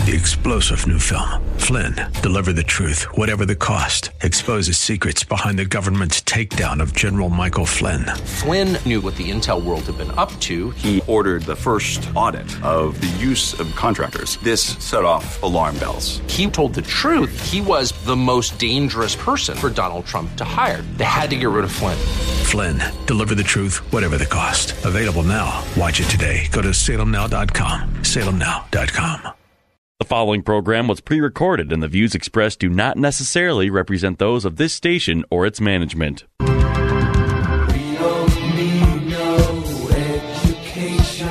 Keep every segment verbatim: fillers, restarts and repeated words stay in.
the explosive new film, Flynn, Deliver the Truth, Whatever the Cost, exposes secrets behind the government's takedown of General Michael Flynn. Flynn knew what the intel world had been up to. He ordered the first audit of the use of contractors. This set off alarm bells. He told the truth. He was the most dangerous person for Donald Trump to hire. They had to get rid of Flynn. Flynn, Deliver the Truth, Whatever the Cost. Available now. Watch it today. Go to salem now dot com. salem now dot com. The following program was pre-recorded, and the views expressed do not necessarily represent those of this station or its management. We don't need no education.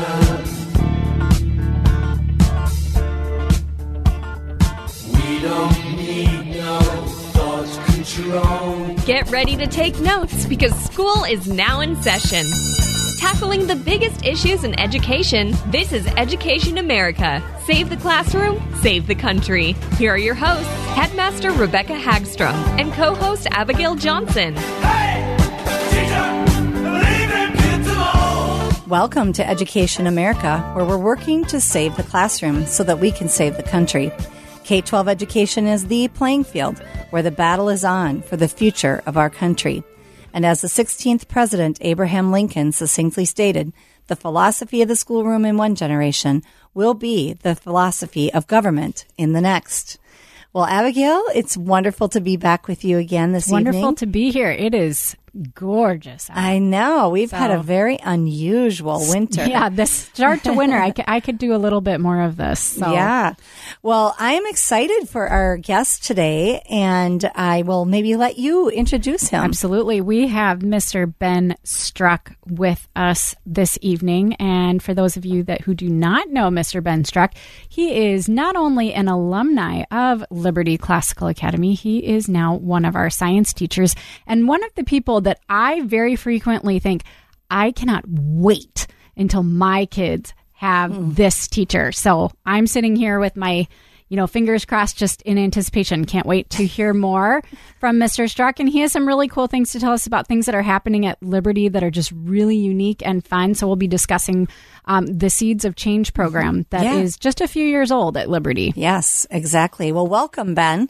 We don't need no thought control. Get ready to take notes because school is now in session. Tackling the biggest issues in education, this is Education America. Save the classroom, save the country. Here are your hosts, Headmaster Rebecca Hagstrom and co-host Abigail Johnson. Hey, teacher, leave them kids alone. Welcome to Education America, where we're working to save the classroom so that we can save the country. K twelve education is the playing field where the battle is on for the future of our country. And as the sixteenth President Abraham Lincoln succinctly stated, the philosophy of the schoolroom in one generation will be the philosophy of government in the next. Well, Abigail, it's wonderful to be back with you again this wonderful evening. Wonderful to be here. It is gorgeous out. I know. We've so, had a very unusual winter. Yeah, this start to winter, I, c- I could do a little bit more of this. So. Yeah. Well, I am excited for our guest today, and I will maybe let you introduce him. Absolutely. We have Mister Ben Struck with us this evening. And for those of you that who do not know Mister Ben Struck, he is not only an alumni of Liberty Classical Academy, he is now one of our science teachers and one of the people that I very frequently think, I cannot wait until my kids have mm. this teacher. So I'm sitting here with my, you know, fingers crossed, just in anticipation. Can't wait to hear more from Mister Struck. And he has some really cool things to tell us about things that are happening at Liberty that are just really unique and fun. So we'll be discussing um, the Seeds of Change program that yeah. is just a few years old at Liberty. Yes, exactly. Well, welcome, Ben.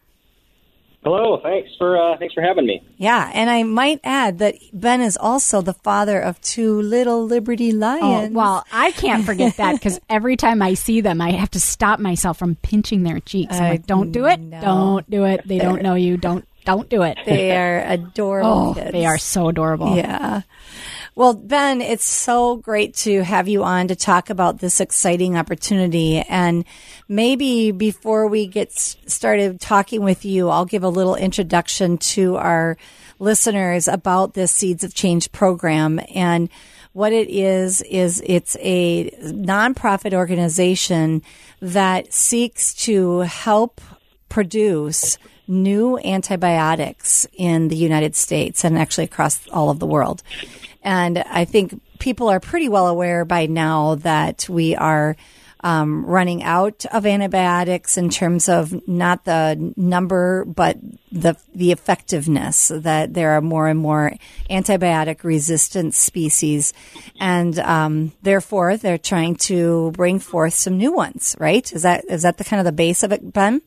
Hello, thanks for uh, thanks for having me. Yeah, and I might add that Ben is also the father of two little Liberty Lions. Oh, well, I can't forget that because every time I see them, I have to stop myself from pinching their cheeks. I'm like, don't do it, no. don't do it. They don't know you. Don't don't do it. They are adorable oh, kids. They are so adorable. Yeah. Well, Ben, it's so great to have you on to talk about this exciting opportunity. And maybe before we get started talking with you, I'll give a little introduction to our listeners about this Seeds of Change program. And what it is, is it's a nonprofit organization that seeks to help produce new antibiotics in the United States and actually across all of the world. And I think people are pretty well aware by now that we are um, running out of antibiotics in terms of not the number, but the the effectiveness, that there are more and more antibiotic resistant species. And um, therefore, they're trying to bring forth some new ones, right? Is that is that the kind of the base of it, Ben?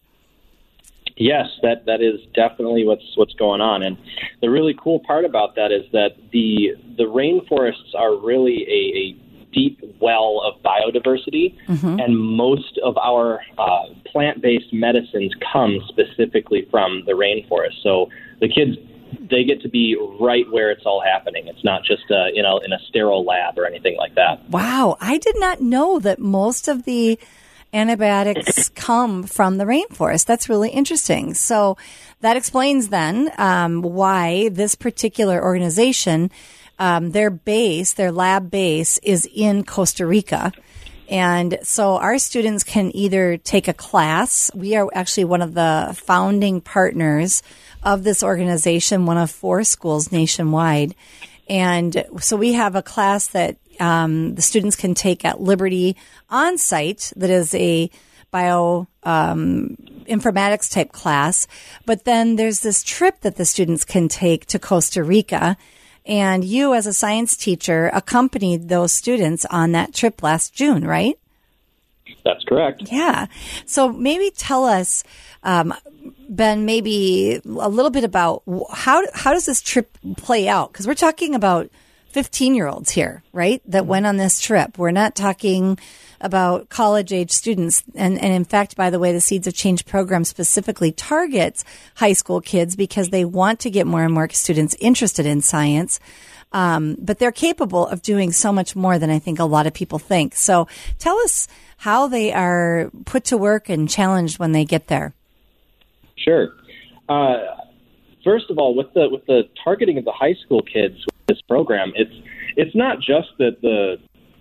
Yes, that, that is definitely what's what's going on. And the really cool part about that is that the the rainforests are really a, a deep well of biodiversity, mm-hmm. and most of our uh, plant-based medicines come specifically from the rainforest. So the kids, they get to be right where it's all happening. It's not just uh, you know in a sterile lab or anything like that. Wow, I did not know that most of the antibiotics come from the rainforest. That's really interesting. So that explains then um, why this particular organization, um, their base, their lab base is in Costa Rica. And so our students can either take a class. We are actually one of the founding partners of this organization, one of four schools nationwide. And so we have a class that um, the students can take at Liberty on site that is a bio um, informatics type class. But then there's this trip that the students can take to Costa Rica. And you, as a science teacher, accompanied those students on that trip last June, right? That's correct. Yeah. So maybe tell us, um, Ben, maybe a little bit about how how does this trip play out? Because we're talking about fifteen-year-olds here, right, that went on this trip. We're not talking about college-age students. And, and in fact, by the way, the Seeds of Change program specifically targets high school kids because they want to get more and more students interested in science. Um, but they're capable of doing so much more than I think a lot of people think. So tell us how they are put to work and challenged when they get there. Sure. Uh, first of all, with the with the targeting of the high school kids with this program, it's it's not just that the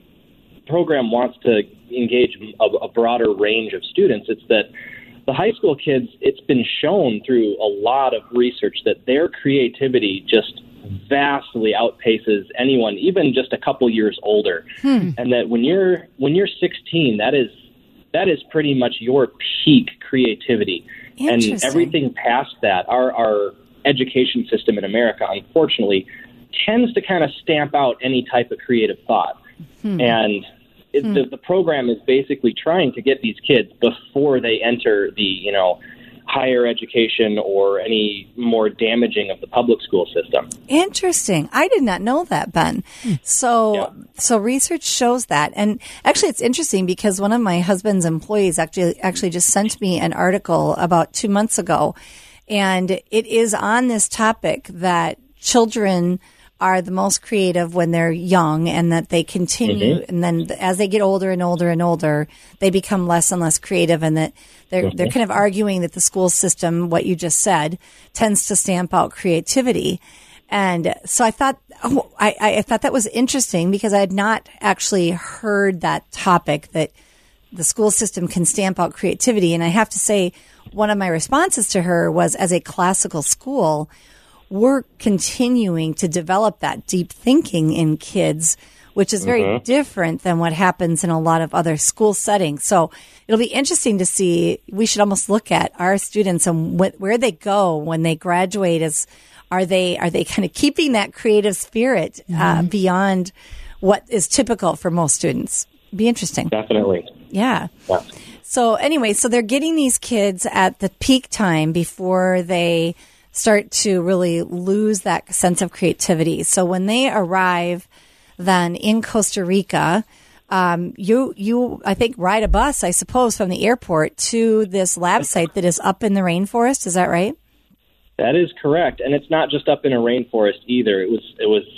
program wants to engage a, a broader range of students. It's that the high school kids, it's been shown through a lot of research that their creativity just vastly outpaces anyone, even just a couple years older. Hmm. And that when you're when you're sixteen, that is that is pretty much your peak creativity. And everything past that, our our education system in America, unfortunately, tends to kind of stamp out any type of creative thought. Hmm. And it, hmm. the, the program is basically trying to get these kids before they enter the, you know, higher education or any more damaging of the public school system. Interesting. I did not know that, Ben. So, yeah. so research shows that. And actually it's interesting because one of my husband's employees actually, actually just sent me an article about two months ago. And it is on this topic that children are the most creative when they're young and that they continue. Mm-hmm. And then as they get older and older and older, they become less and less creative, and that they're, mm-hmm. they're kind of arguing that the school system, what you just said, tends to stamp out creativity. And so I thought, oh, I, I thought that was interesting because I had not actually heard that topic, that the school system can stamp out creativity. And I have to say, one of my responses to her was, as a classical school, we're continuing to develop that deep thinking in kids, which is very mm-hmm. different than what happens in a lot of other school settings. So it'll be interesting to see. We should almost look at our students and wh- where they go when they graduate. As are they are they kind of keeping that creative spirit uh, mm-hmm. beyond what is typical for most students? Be interesting. Definitely. Yeah. yeah. So anyway, so they're getting these kids at the peak time before they start to really lose that sense of creativity. So when they arrive then in Costa Rica, um, you, you, I think, ride a bus, I suppose, from the airport to this lab site that is up in the rainforest. Is that right? That is correct. And it's not just up in a rainforest either. It was, it was,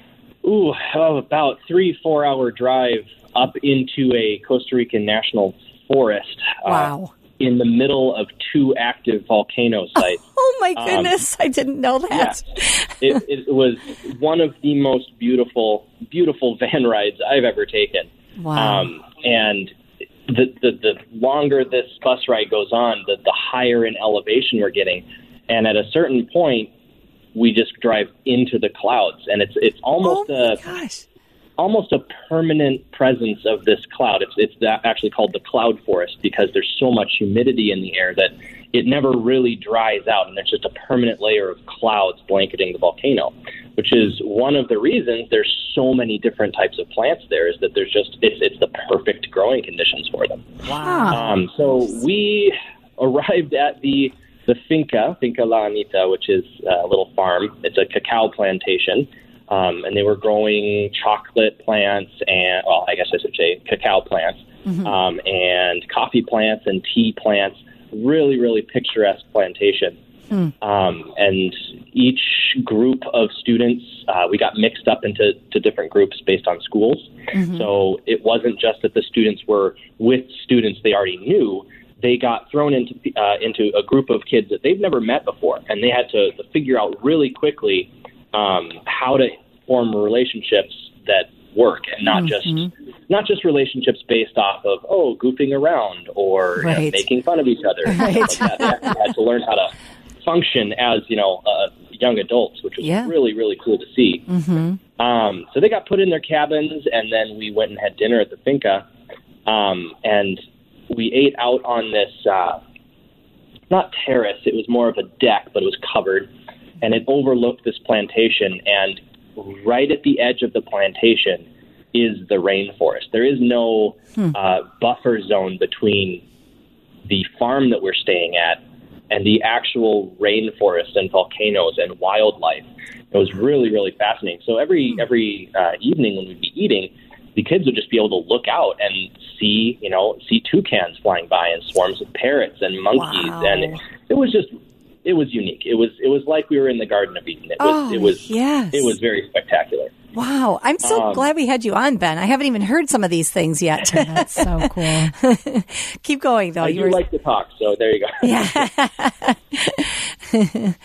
ooh, oh, about three, four hour drive up into a Costa Rican national forest. Wow. Uh, in the middle of two active volcano sites. Oh, my goodness. Um, I didn't know that. Yeah. it, it was one of the most beautiful, beautiful van rides I've ever taken. Wow. Um, and the, the, the longer this bus ride goes on, the, the higher in elevation we're getting. And at a certain point, we just drive into the clouds. And it's it's almost oh my a... gosh. almost a permanent presence of this cloud. It's it's actually called the cloud forest because there's so much humidity in the air that it never really dries out, and there's just a permanent layer of clouds blanketing the volcano, which is one of the reasons there's so many different types of plants there, is that there's just it's it's the perfect growing conditions for them. Wow. Um, so we arrived at the the finca, Finca La Anita, which is a little farm. It's a cacao plantation. Um, and they were growing chocolate plants and, well, I guess I should say cacao plants, mm-hmm. um, and coffee plants and tea plants. Really, really picturesque plantation. Mm. Um, and each group of students, uh, we got mixed up into to different groups based on schools. Mm-hmm. So it wasn't just that the students were with students they already knew. They got thrown into uh, into a group of kids that they've never met before, and they had to, to figure out really quickly Um, how to form relationships that work, and not mm-hmm. just not just relationships based off of oh goofing around or right. you know, making fun of each other. Right. Like that. They actually had to learn how to function as you know uh, young adults, which was yeah. really really cool to see. Mm-hmm. Um, so they got put in their cabins, and then we went and had dinner at the finca, um, and we ate out on this uh, not terrace. It was more of a deck, but it was covered. And it overlooked this plantation, and right at the edge of the plantation, is the rainforest. There is no Hmm. uh, buffer zone between the farm that we're staying at and the actual rainforest and volcanoes and wildlife. It was really, really fascinating. So every every uh, evening when we'd be eating, the kids would just be able to look out and see, you know, see toucans flying by and swarms of parrots and monkeys, Wow. and it was just, it was unique. It was, it was like we were in the Garden of Eden. It was, Oh, it was, yes. it was very spectacular. Wow. I'm so Um, glad we had you on, Ben. I haven't even heard some of these things yet. That's so cool. Keep going, though. I You do like to talk, so there you go. Yeah. So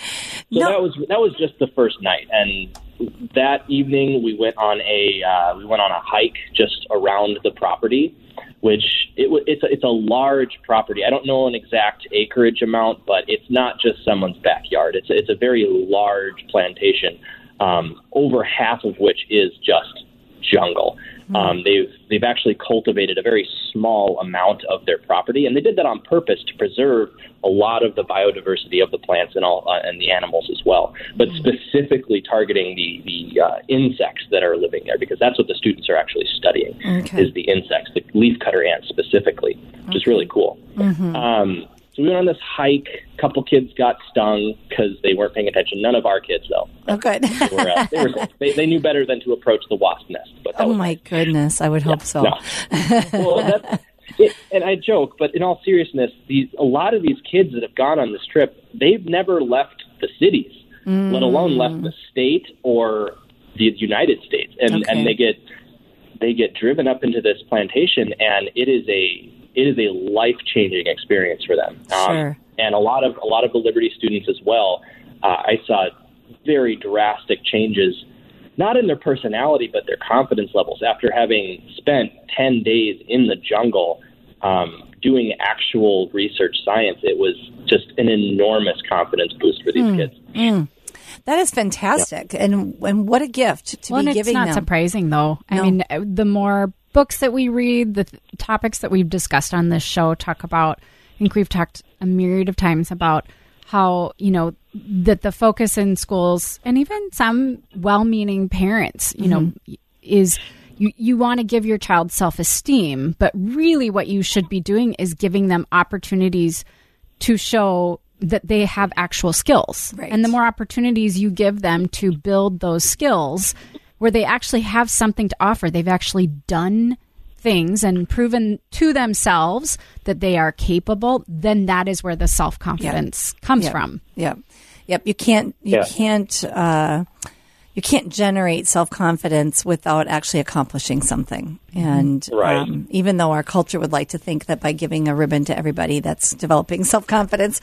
No. that was that was just the first night, and that evening we went on a uh, we went on a hike just around the property, which it w- it's a, it's a large property. I don't know an exact acreage amount, but it's not just someone's backyard. It's a, it's a very large plantation, um, over half of which is just jungle. Um, they've they've actually cultivated a very small amount of their property, and they did that on purpose to preserve a lot of the biodiversity of the plants and all uh, and the animals as well. But specifically targeting the the uh, insects that are living there, because that's what the students are actually studying Okay. is the insects, the leafcutter ants specifically, which is really cool. Mhm. Um, so we went on this hike. A couple kids got stung because they weren't paying attention. None of our kids, though. Oh, good. They, were, uh, they, were, they, they knew better than to approach the wasp nest. But that Oh, was my goodness. I would hope so. no. Well, that's, it, and I joke, but in all seriousness, these a lot of these kids that have gone on this trip, they've never left the cities, let alone left the state or the United States, and Okay. and they get they get driven up into this plantation, and it is a it is a life changing experience for them. Sure. And a lot of a lot of the Liberty students as well. Uh, I saw very drastic changes, not in their personality, but their confidence levels after having spent ten days in the jungle um, doing actual research science. It was just an enormous confidence boost for these kids. Mm. That is fantastic. And and what a gift to Well, be and it's giving not them. surprising, though. I No. mean, uh, the more books that we read, the th- topics that we've discussed on this show talk about, I think we've talked a myriad of times about how, you know, that the focus in schools and even some well-meaning parents, you know, is you, you want to give your child self-esteem, but really what you should be doing is giving them opportunities to show that they have actual skills. Right. And the more opportunities you give them to build those skills where they actually have something to offer, they've actually done things and proven to themselves that they are capable, then that is where the self-confidence comes Yep. from. Yep. Yep. You can't, you Yeah. can't, uh, you can't generate self-confidence without actually accomplishing something. And Right. um, even though our culture would like to think that by giving a ribbon to everybody, that's developing self-confidence,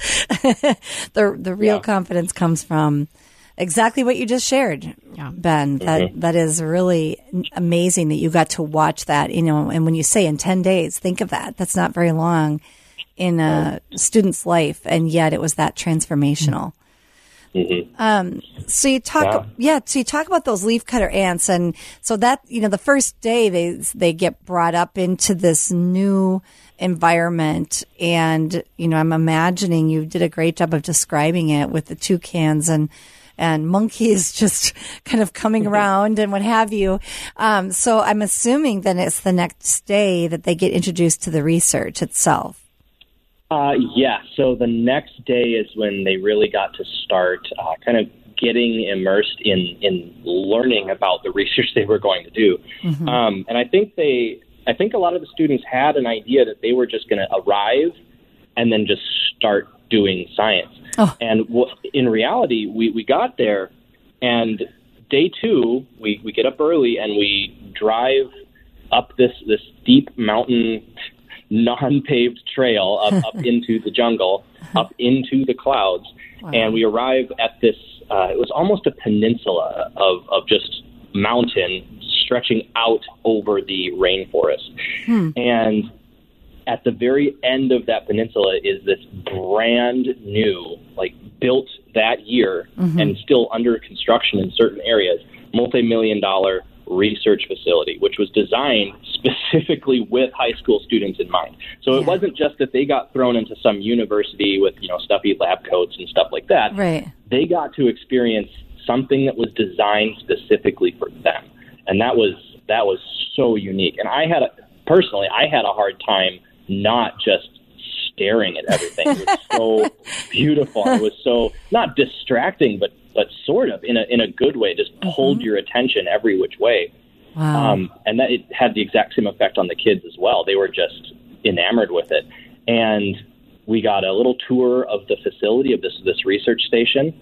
the the real Yeah. confidence comes from exactly what you just shared, Yeah. Ben. That that is really amazing that you got to watch that. You know, and when you say in ten days, think of that. That's not very long in a student's life, and yet it was that transformational. Um, so you talk, yeah. Yeah. So you talk about those leafcutter ants, and so that you know, the first day they they get brought up into this new environment, and you know, I'm imagining you did a great job of describing it with the toucans and and monkeys just kind of coming around and what have you. Um, so I'm assuming then it's the next day that they get introduced to the research itself. Uh, yeah, so the next day is when they really got to start uh, kind of getting immersed in, in learning about the research they were going to do. Mm-hmm. Um, and I think they, I think a lot of the students had an idea that they were just going to arrive and then just start doing science. Oh. And w- in reality, we, we got there, and day two, we, we get up early and we drive up this, this steep mountain non-paved trail up, up into the jungle, up into the clouds, wow. And we arrive at this, uh, it was almost a peninsula of, of just mountain stretching out over the rainforest. Hmm. And at the very end of that peninsula is this brand new, like built that year mm-hmm. and still under construction in certain areas, multi-million dollar research facility, which was designed specifically with high school students in mind. So yeah. It wasn't just that they got thrown into some university with, you know, stuffy lab coats and stuff like that. Right. They got to experience something that was designed specifically for them. And that was that was so unique. And I had, a, personally, I had a hard time not just staring at everything. It was so beautiful. It was so, not distracting, but but sort of in a in a good way, just pulled mm-hmm. your attention every which way. Wow. Um, and that it had the exact same effect on the kids as well. They were just enamored with it. And we got a little tour of the facility of this this research station.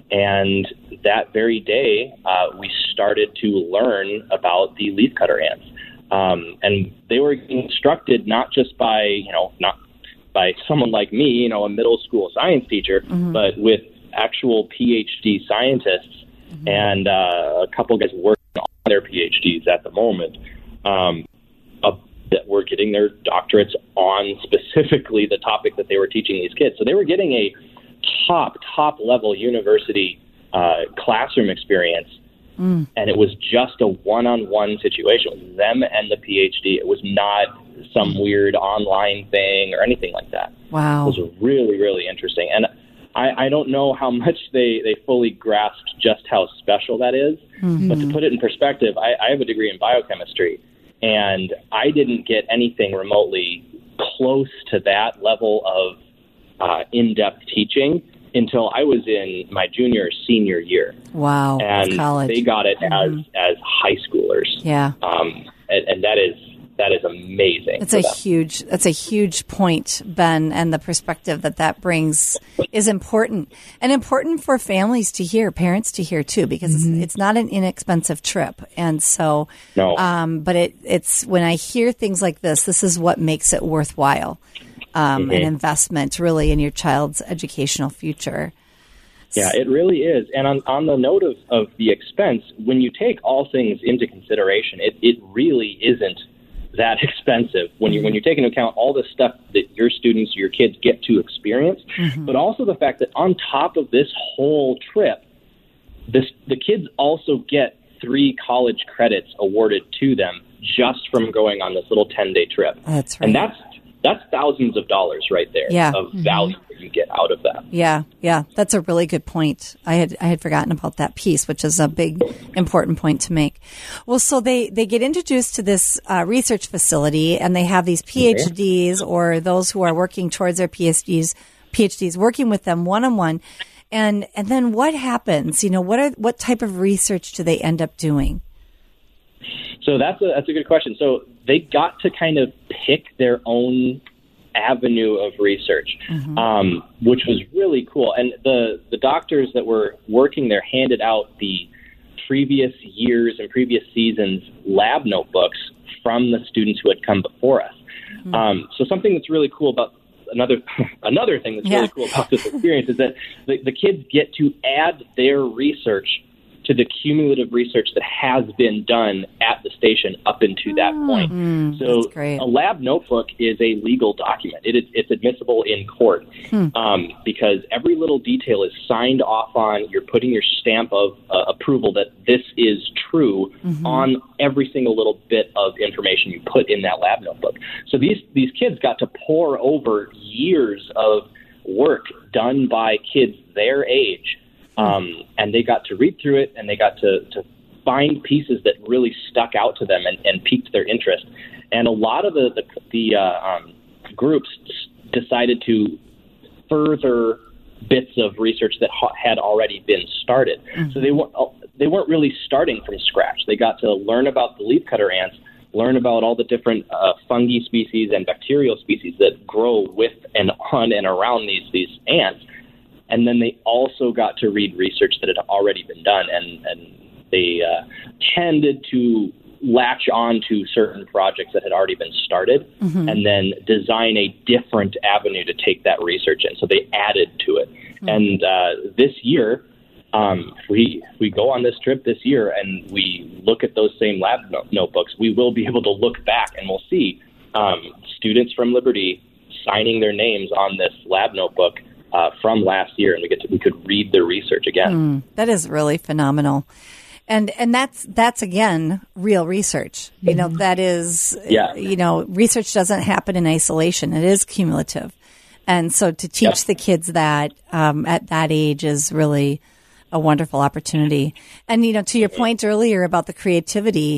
And that very day, uh, we started to learn about the leafcutter ants. Um, and they were instructed not just by, you know, not by someone like me, you know, a middle school science teacher, mm-hmm. but with actual PhD scientists mm-hmm. and uh, a couple guys working on their PhDs at the moment um, uh, that were getting their doctorates on specifically the topic that they were teaching these kids. So they were getting a top, top level university uh, classroom experience. Mm. And it was just a one-on-one situation with them and the PhD. It was not some weird online thing or anything like that. Wow. It was really, really interesting. And I, I don't know how much they, they fully grasped just how special that is. Mm-hmm. But to put it in perspective, I, I have a degree in biochemistry, and I didn't get anything remotely close to that level of uh, in-depth teaching until I was in my junior or senior year. Wow. And college. They got it mm-hmm. as, as high schoolers. Yeah. Um, and, and that is that is amazing. It's a them. huge that's a huge point, Ben, and the perspective that that brings is important. And important for families to hear, parents to hear too, because mm-hmm. it's, it's not an inexpensive trip. And so no. um but it it's when I hear things like this, this is what makes it worthwhile. Um, mm-hmm. An investment really in your child's educational future. Yeah, it really is. And on, on the note of, of the expense, when you take all things into consideration, it, it really isn't that expensive when you when you take into account all the stuff that your students, your kids get to experience, mm-hmm. but also the fact that on top of this whole trip, this the kids also get three college credits awarded to them just from going on this little ten-day trip. That's right. And that's That's thousands of dollars right there yeah. of value mm-hmm. that you get out of that. Yeah, yeah, that's a really good point. I had I had forgotten about that piece, which is a big, important point to make. Well, so they, they get introduced to this uh, research facility, and they have these PhDs okay. or those who are working towards their PhDs, PhDs working with them one on one, and and then what happens? You know, what are what type of research do they end up doing? So that's a that's a good question. So they got to kind of pick their own avenue of research, mm-hmm. um, which was really cool. And the, the doctors that were working there handed out the previous years and previous seasons lab notebooks from the students who had come before us. Mm-hmm. Um, so something that's really cool about another another thing that's yeah. really cool about this experience is that the, the kids get to add their research to the cumulative research that has been done at the station up into that oh, point. Mm, so a lab notebook is a legal document. It is, it's admissible in court hmm. um, because every little detail is signed off on. You're putting your stamp of uh, approval that this is true mm-hmm. on every single little bit of information you put in that lab notebook. So these, these kids got to pore over years of work done by kids their age. Um, and they got to read through it, and they got to, to find pieces that really stuck out to them and, and piqued their interest. And a lot of the the, the uh, um, groups decided to further bits of research that ha- had already been started. Mm-hmm. So they weren't they weren't really starting from scratch. They got to learn about the leafcutter ants, learn about all the different uh, fungi species and bacterial species that grow with and on and around these these ants. And then they also got to read research that had already been done, and, and they uh, tended to latch on to certain projects that had already been started mm-hmm. and then design a different avenue to take that research in. So they added to it. Mm-hmm. And uh, this year, um, if we, if we go on this trip this year and we look at those same lab no- notebooks, we will be able to look back and we'll see um, students from Liberty signing their names on this lab notebook Uh, from last year, and we get to, we could read their research again. Mm, that is really phenomenal, and and that's that's again real research. You know, that is yeah. you know, research doesn't happen in isolation; it is cumulative, and so to teach yep. the kids that um, at that age is really a wonderful opportunity. And you know, to your point earlier about the creativity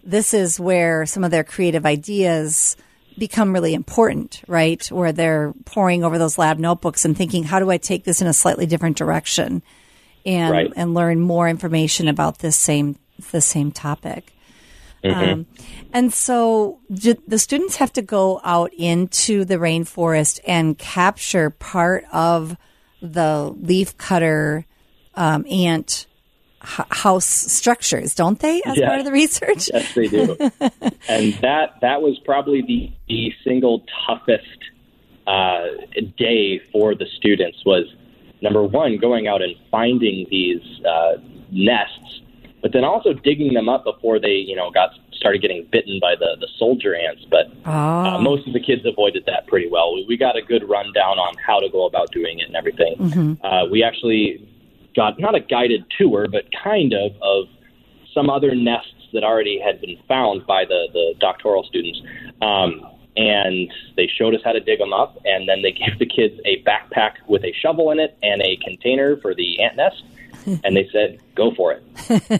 this is where some of their creative ideas become really important, right? Where they're poring over those lab notebooks and thinking, how do I take this in a slightly different direction and Right. and learn more information about this same the same topic. Mm-hmm. Um, and so j- the students have to go out into the rainforest and capture part of the leafcutter um, ant h- house structures, don't they, as Yes. part of the research? Yes, they do. And that that was probably the, the single toughest uh, day for the students was, number one, going out and finding these uh, nests, but then also digging them up before they, you know, got started getting bitten by the, the soldier ants. But uh, most of the kids avoided that pretty well. We, we got a good rundown on how to go about doing it and everything. Mm-hmm. Uh, we actually got not a guided tour, but kind of, of some other nests that already had been found by the, the doctoral students. Um, and they showed us how to dig them up, and then they gave the kids a backpack with a shovel in it and a container for the ant nest, and they said, go for it.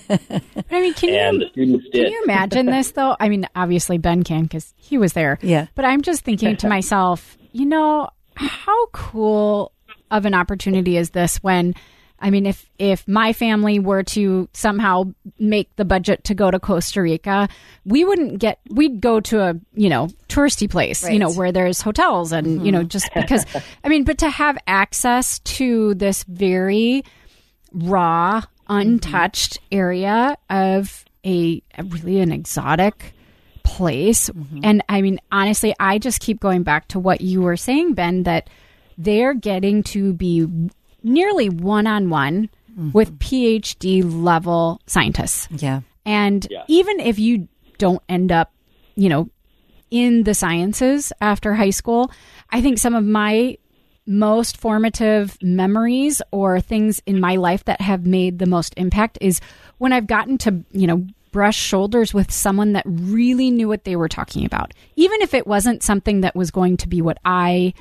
I mean, can and you the students did. can you imagine this though? I mean, obviously Ben can because he was there. Yeah. But I'm just thinking to myself, you know, how cool of an opportunity is this when, I mean, if if my family were to somehow make the budget to go to Costa Rica, we wouldn't get, we'd go to a, you know, touristy place, Right. you know, where there's hotels and, Mm-hmm. you know, just because, I mean, but to have access to this very raw, untouched area of a, a really an exotic place. And I mean, honestly, I just keep going back to what you were saying, Ben, that they're getting to be nearly one-on-one with PhD level scientists. Yeah. And Yeah. even if you don't end up, you know, in the sciences after high school, I think some of my most formative memories or things in my life that have made the most impact is when I've gotten to, you know, brush shoulders with someone that really knew what they were talking about. Even if it wasn't something that was going to be what I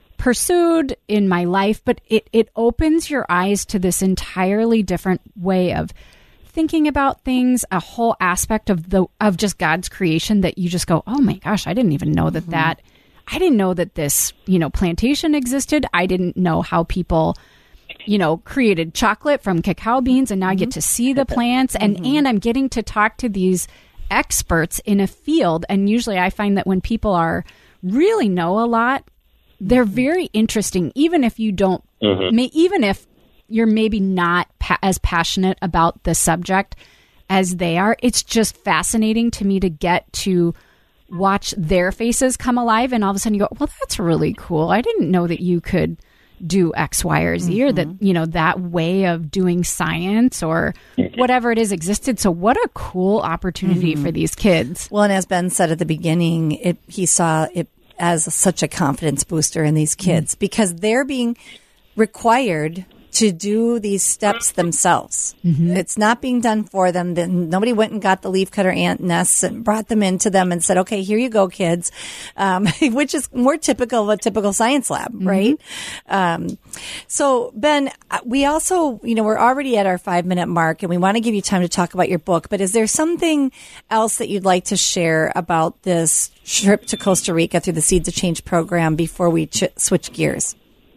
pursued in my life, but it, it opens your eyes to this entirely different way of thinking about things, a whole aspect of the of just God's creation that you just go, oh my gosh, I didn't even know that that I didn't know that this, you know, plantation existed. I didn't know how people, you know, created chocolate from cacao beans, and now I get to see the plants, and and I'm getting to talk to these experts in a field. And usually I find that when people are really know a lot, they're very interesting, even if you don't, may, even if you're maybe not pa- as passionate about the subject as they are. It's just fascinating to me to get to watch their faces come alive, and all of a sudden you go, well, that's really cool. I didn't know that you could do X, Y, or Z, or that, you know, that way of doing science or whatever it is existed. So what a cool opportunity for these kids. Well, and as Ben said at the beginning, it, he saw it as such a confidence booster in these kids because they're being required to do these steps themselves. It's not being done for them. Then nobody went and got the leafcutter ant nests and brought them into them and said, okay, here you go, kids, um, which is more typical of a typical science lab, right? Um, so, Ben, we also, you know, we're already at our five minute mark and we want to give you time to talk about your book, but is there something else that you'd like to share about this trip to Costa Rica through the Seeds of Change program before we ch- switch gears?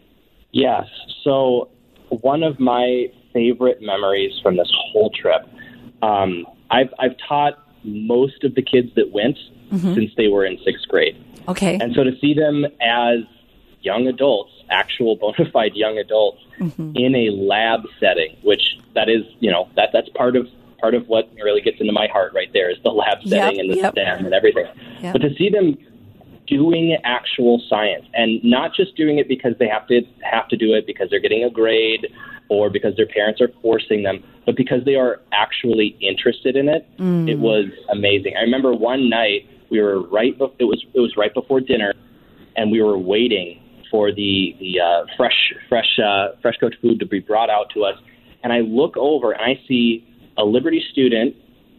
Yes. So one of my favorite memories from this whole trip, um, I've, I've taught most of the kids that went since they were in sixth grade. Okay. And so to see them as young adults, actual bona fide young adults in a lab setting, which that is, you know, that that's part of part of what really gets into my heart right there is the lab setting Yep, and the yep. STEM and everything. Yep. But to see them doing actual science and not just doing it because they have to have to do it because they're getting a grade or because their parents are forcing them, but because they are actually interested in it. It was amazing. I remember one night we were right be- it was it was right before dinner and we were waiting for the the uh, fresh fresh uh, fresh cooked food to be brought out to us, and I look over and I see a Liberty student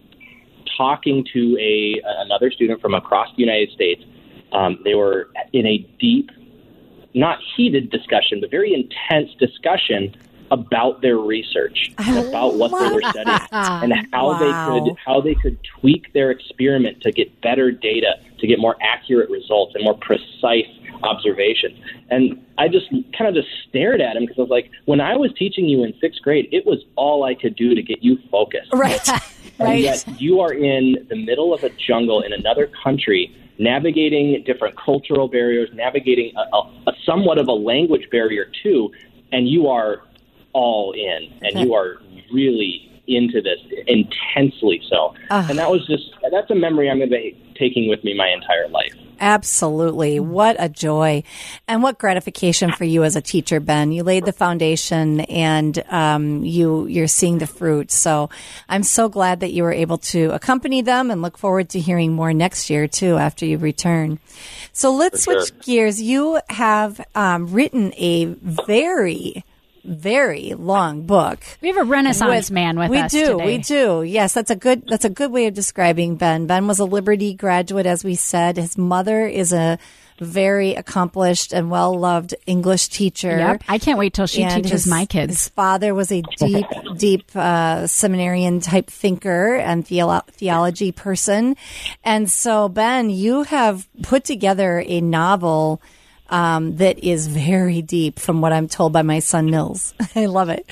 talking to a another student from across the United States. Um, they were in a deep, not heated discussion, but very intense discussion about their research, about what they were studying, and how Wow. they could how they could tweak their experiment to get better data, to get more accurate results and more precise observation. And I just kind of just stared at him because I was like, when I was teaching you in sixth grade, it was all I could do to get you focused. Right. And Right. yet you are in the middle of a jungle in another country, navigating different cultural barriers, navigating a, a, a somewhat of a language barrier too, and you are all in, and Okay. you are really into this intensely so. Ah. And that was just, that's a memory I'm going to be taking with me my entire life. Absolutely. What a joy and what gratification for you as a teacher, Ben. You laid the foundation and um, you, you're seeing the fruit. So I'm so glad that you were able to accompany them and look forward to hearing more next year too after you return. So let's For sure. switch gears. You have um, written a very very long book. We have a Renaissance man with we us do, today. We do. Yes, that's a good that's a good way of describing Ben. Ben was a Liberty graduate, as we said. His mother is a very accomplished and well-loved English teacher. Yep. I can't wait till she And teaches his, my kids. His father was a deep, deep uh, seminarian type thinker and theolo- theology person. And so, Ben, you have put together a novel Um, that is very deep from what I'm told by my son Mills. I love it.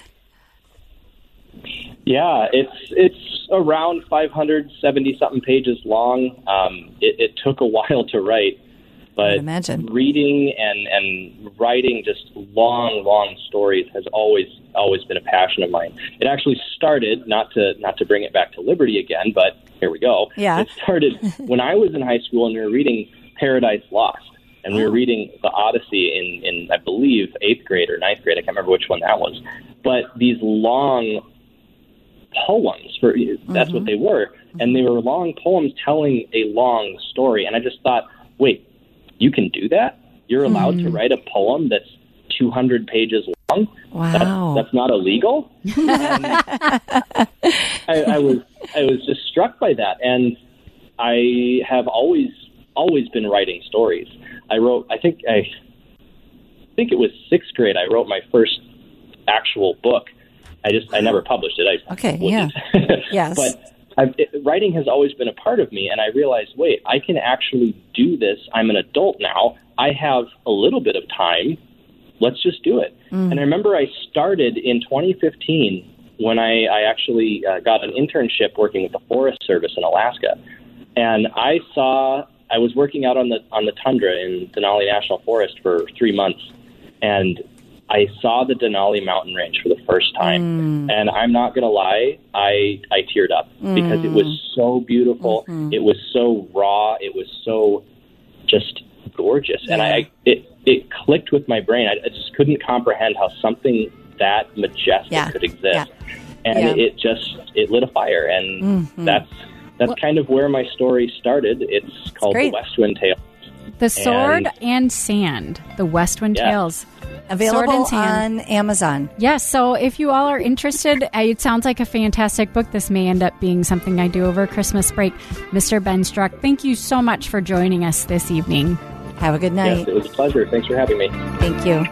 Yeah, it's it's around five hundred seventy something pages long. Um, it, it took a while to write, but imagine. reading and, and writing just long, long stories has always always been a passion of mine. It actually started, not to not to bring it back to Liberty again, but here we go. Yeah. It started when I was in high school and we were reading Paradise Lost. And we were reading the Odyssey in, in, I believe, eighth grade or ninth grade. I can't remember which one that was. But these long poems, for that's Mm-hmm. what they were. And they were long poems telling a long story. And I just thought, wait, you can do that? You're allowed Mm. to write a poem that's two hundred pages long? Wow. That's, that's not illegal? And I, I was I was just struck by that. And I have always, always been writing stories. I wrote, I think I think it was sixth grade, I wrote my first actual book. I just, I never published it. I Okay, wouldn't. Yes. But I've, it, writing has always been a part of me, and I realized, wait, I can actually do this. I'm an adult now. I have a little bit of time. Let's just do it. Mm. And I remember I started in twenty fifteen when I, I actually uh, got an internship working with the Forest Service in Alaska. And I saw... I was working out on the on the tundra in Denali National Forest for three months, and I saw the Denali mountain range for the first time. Mm. And I'm not going to lie, I I teared up Mm. because it was so beautiful. Mm-hmm. It was so raw. It was so just gorgeous, and Yeah. I it it clicked with my brain. I, I just couldn't comprehend how something that majestic Yeah. could exist, Yeah. and Yeah. it, it just it lit a fire, and Mhm. that's. That's Well- kind of where my story started. It's called great. The West Wind Tale. The Sword And- and Sand, the West Wind Yeah. Tales. Available Sword and Sand. on Amazon. Yes, so if you all are interested, uh, it sounds like a fantastic book. This may end up being something I do over Christmas break. Mister Ben Struck, thank you so much for joining us this evening. Have a good Yes, night. it was a pleasure. Thanks for having me. Thank you.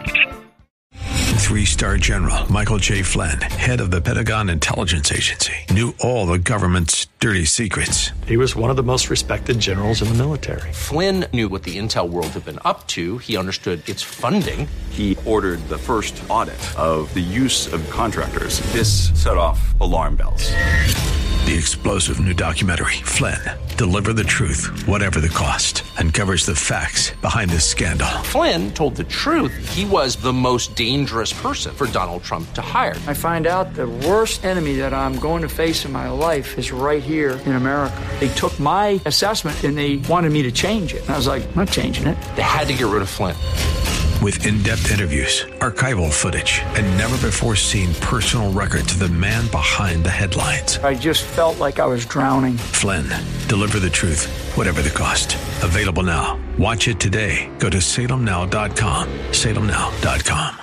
Three-star General Michael J. Flynn, head of the Pentagon Intelligence Agency, knew all the government's dirty secrets. He was one of the most respected generals in the military. Flynn knew what the intel world had been up to. He understood its funding. He ordered the first audit of the use of contractors. This set off alarm bells. The explosive new documentary, Flynn, Deliver the Truth, Whatever the Cost, uncovers the facts behind this scandal. Flynn told the truth. He was the most dangerous person for Donald Trump to hire. I find out the worst enemy that I'm going to face in my life is right here in America. They took my assessment and they wanted me to change it. And I was like, I'm not changing it. They had to get rid of Flynn. With in-depth interviews, archival footage, and never-before-seen personal records of the man behind the headlines. I just felt like I was drowning. Flynn, Deliver the Truth, Whatever the Cost. Available now. Watch it today. Go to salem now dot com. salem now dot com.